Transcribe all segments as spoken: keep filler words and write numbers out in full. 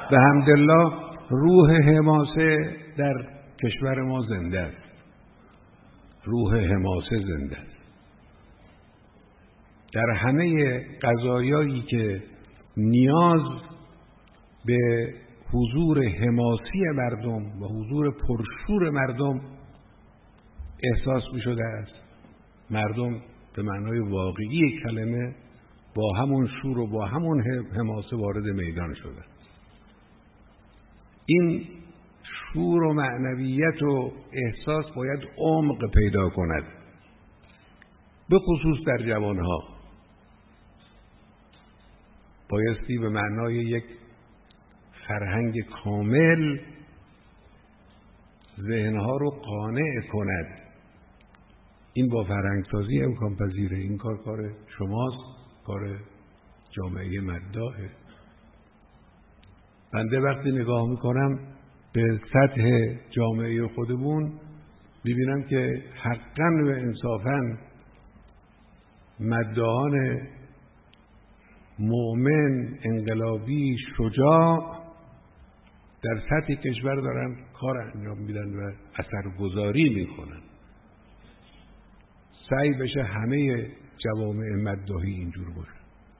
به حمدالله روح حماسه در کشور ما زنده است. روح حماسه زنده است. در همه قضایایی که نیاز به حضور حماسی مردم و حضور پرشور مردم احساس می شده است، مردم به معنای واقعی کلمه با همون شور و با همون حماسه وارد میدان شده. این شور و معنویت و احساس باید عمق پیدا کند، به خصوص در جوانها. بایستی به معنای یک فرهنگ کامل ذهنها رو قانع کند. این با فرهنگسازی امکان پذیره. این کار کار شماست، کار جامعه مداحه. بنده وقتی نگاه میکنم به سطح جامعه خودمون میبینم که حقاً و انصافاً مداحان مؤمن، انقلابی، شجاع در سطح کشور دارن کار انجام میدن و اثرگذاری میکنن. سعی بشه همه جوامع مداحی اینجور باشه.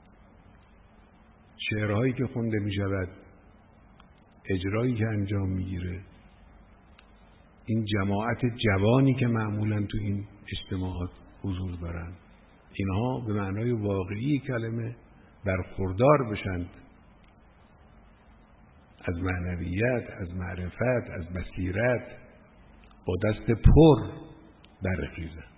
شعرهایی که خونده میشود، اجرایی که انجام میگیره، این جماعت جوانی که معمولاً تو این اجتماعات حضور دارن، اینها به معنای واقعی کلمه برخوردار بشند از معنویت، از معرفت، از بصیرت، با دست پر برخیزند.